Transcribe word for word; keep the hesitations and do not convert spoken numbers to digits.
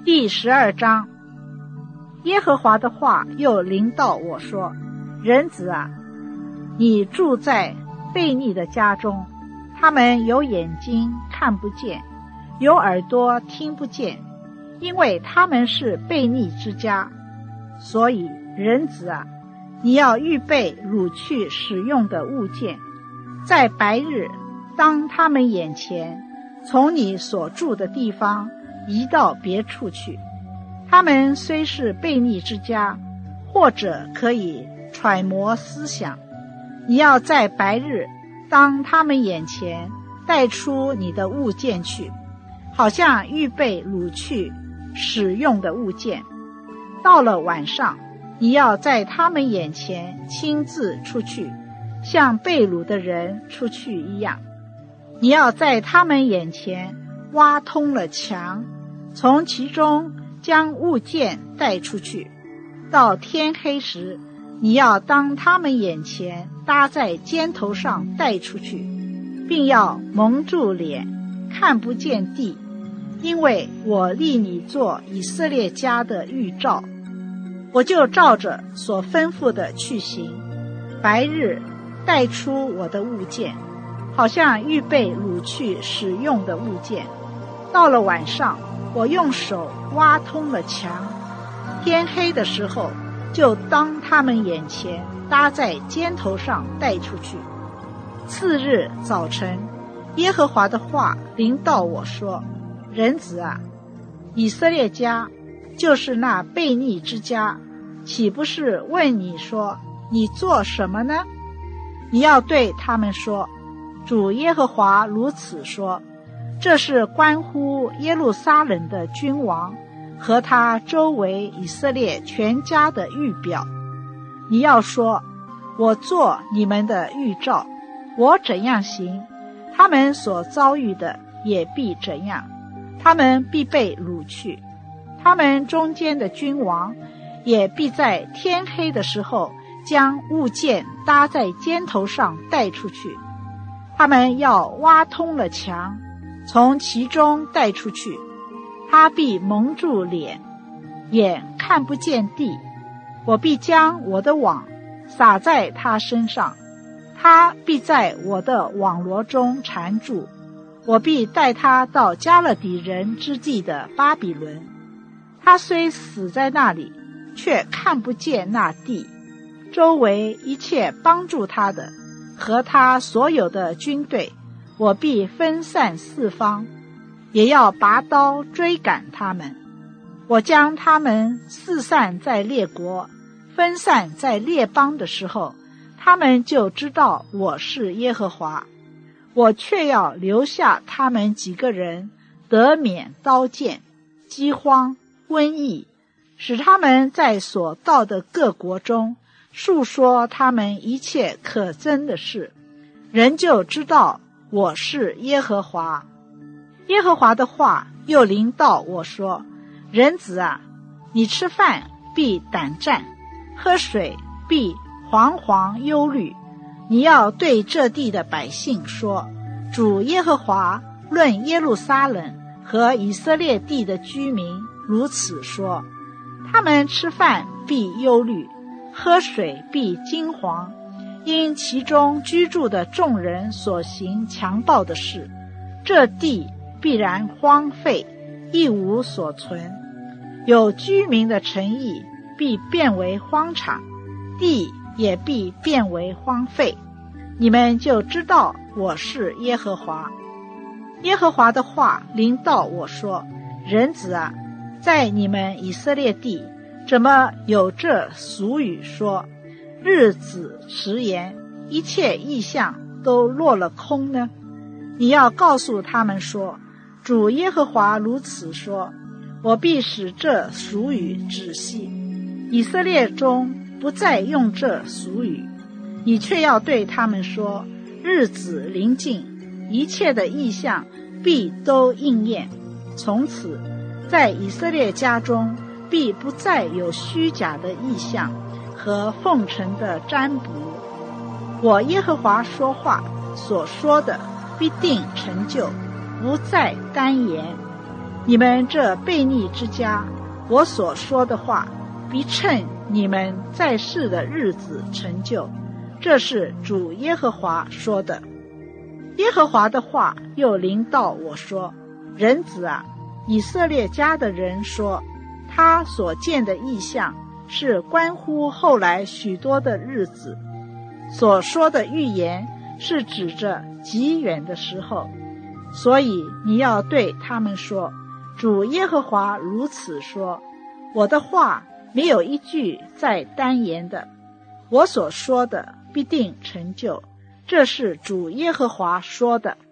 第十二章。耶和华的话又临到我说，人子啊，你住在悖逆的家中，他们有眼睛看不见，有耳朵听不见，因为他们是悖逆之家。所以人子啊，你要预备掳去使用的物件，在白日当他们眼前，从你所住的地方移到别处去。他们虽是悖逆之家，或者可以揣摩思想，你要在白日当他们眼前带出你的物件去，好像预备掳去使用的物件。到了晚上，你要在他们眼前亲自出去，像被掳的人出去一样。你要在他们眼前挖通了墙，从其中将物件带出去。到天黑时，你要当他们眼前搭在肩头上带出去，并要蒙住脸，看不见地，因为我立你做以色列家的预兆。我就照着所吩咐的去行，白日带出我的物件，好像预备掳去使用的物件。到了晚上，我用手挖通了墙，天黑的时候，就当他们眼前搭在肩头上带出去。次日早晨，耶和华的话临到我说，人子啊，以色列家，就是那悖逆之家，岂不是问你说，你做什么呢？你要对他们说，主耶和华如此说，这是关乎耶路撒冷的君王和他周围以色列全家的预表。你要说，我做你们的预兆，我怎样行，他们所遭遇的也必怎样，他们必被掳去，他们中间的君王也必在天黑的时候将物件搭在肩头上带出去。他们要挖通了墙，从其中带出去。他必蒙住脸，眼看不见地，我必将我的网撒在他身上，他必在我的网罗中缠住。我必带他到加勒底人之地的巴比伦，他虽死在那里，却看不见那地。周围一切帮助他的和他所有的军队，我必分散四方，也要拔刀追赶他们。我将他们四散在列国，分散在列邦的时候，他们就知道我是耶和华。我却要留下他们几个人，得免刀剑、饥荒、瘟疫，使他们在所到的各国中述说他们一切可憎的事，人就知道我是耶和华。耶和华的话又临到我说，人子啊，你吃饭必胆战，喝水必惶惶忧虑。你要对这地的百姓说，主耶和华论耶路撒冷和以色列地的居民如此说，他们吃饭必忧虑，喝水必惊惶，因其中居住的众人所行强暴的事，这地必然荒废，一无所存。有居民的城邑必变为荒场，地也必变为荒废。你们就知道我是耶和华。耶和华的话临到我说，人子啊，在你们以色列地，怎么有这俗语说，日子迟延，一切异象都落了空呢？你要告诉他们说，主耶和华如此说，我必使这俗语止息，以色列中不再用这俗语。你却要对他们说，日子临近，一切的异象必都应验。从此，在以色列家中必不再有虚假的异象和奉承的占卜。我耶和华说话所说的必定成就，不再单言。 你们这悖逆之家，我所说的话必趁你们在世的日子成就，这是主耶和华说的。耶和华的话又临到我说，人子啊，以色列家的人说，他所见的异象是关乎后来许多的日子，所说的预言是指着极远的时候，所以你要对他们说，主耶和华如此说，我的话没有一句再单言的，我所说的必定成就，这是主耶和华说的。